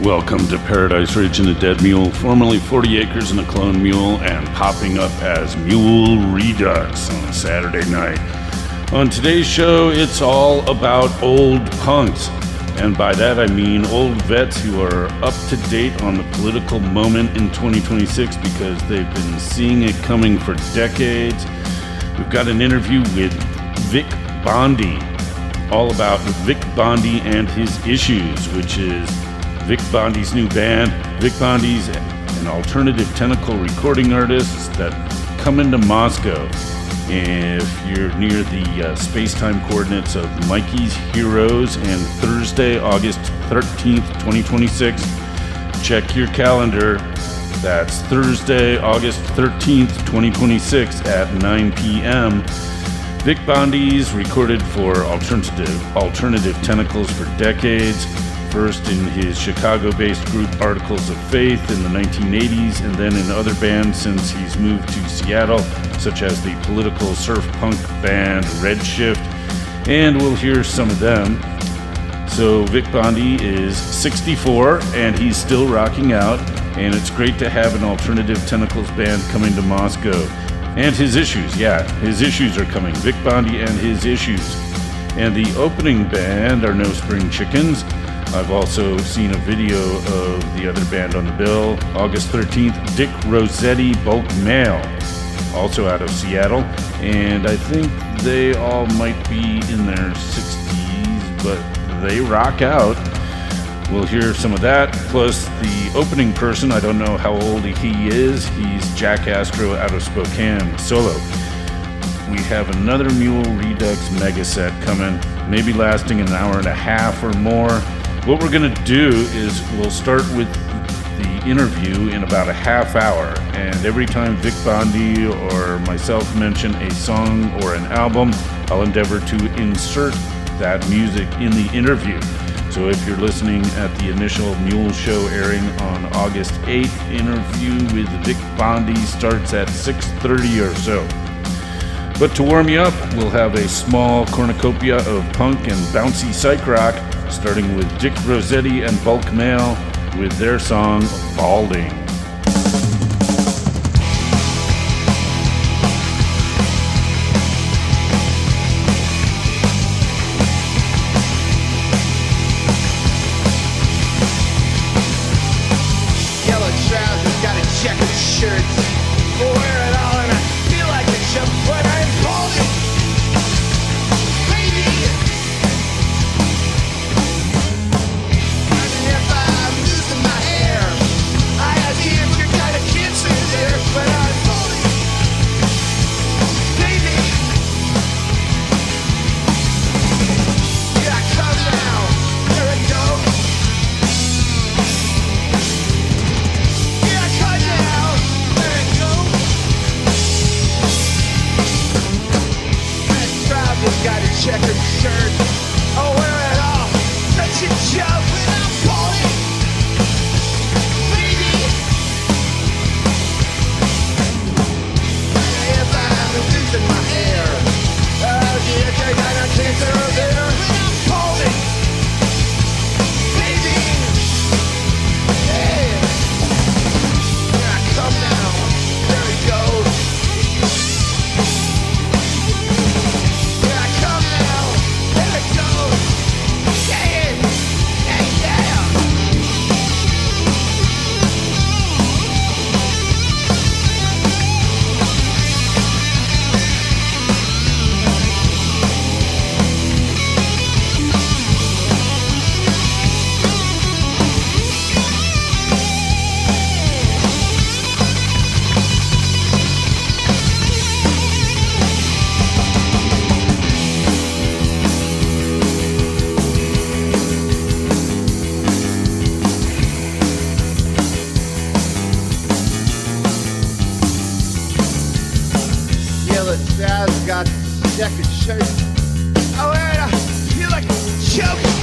Welcome to Paradise Ridge and the Dead Mule, formerly 40 Acres and a Clone Mule, and popping up as Mule Redux on a Saturday night. On today's show, it's all about old punks, and by that I mean old vets who are up to date on the political moment in 2026 because they've been seeing it coming for decades. We've got an interview with Vic Bondi, all about Vic Bondi and his issues, which is Vic Bondi's new band. Vic Bondi's an alternative tentacle recording artist that come into Moscow. If you're near the space-time coordinates of Mikey's Heroes and Thursday, August 13th, 2026, check your calendar. That's Thursday, August 13th, 2026 at 9 p.m. Vic Bondi's recorded for alternative tentacles for decades. First in his Chicago-based group Articles of Faith in the 1980s, and then in other bands since he's moved to Seattle, such as the political surf punk band Redshift, and we'll hear some of them. So Vic Bondi is 64, and he's still rocking out, and it's great to have an alternative tentacles band coming to Moscow. And his issues, his issues are coming. Vic Bondi and his issues. And the opening band are No Spring Chickens. I've also seen a video of the other band on the bill. August 13th, Dick Rossetti Bulk Mail, also out of Seattle. And I think they all might be in their 60s, but they rock out. We'll hear some of that, plus the opening person, I don't know how old he is. He's Jack Astro out of Spokane, solo. We have another Mule Redux mega set coming, maybe lasting an hour and a half or more. What we're going to do is we'll start with the interview in about a half hour, and every time Vic Bondi or myself mention a song or an album, I'll endeavor to insert that music in the interview. So if you're listening at the initial Mule show airing on August 8th, interview with Vic Bondi starts at 6:30 or so. But to warm you up, we'll have a small cornucopia of punk and bouncy psych rock, starting with Dick Rossetti and Bulk Mail with their song, Balding. Yellow trousers, got a checkered shirt. We'll wear it all and I feel like a chump when I'm balding. Baby! And if I'm losing my hair, I have the extra kind of cancer there when I'm balding. Baby! Yeah, come now. There we go. Yeah, come now. There we go. That trouser's got a checkered shirt. I'll wear it all. Such a joke when I'm balding. Baby. If I'm losing my hair, the extra kind of cancer there when I'm balding. Baby. Hey. Yeah, come now. There we go. Yeah, come now. There it goes. Yeah. Yeah, yeah. Yellow trousers, got checkered shirt. I wear it, I feel like a joke.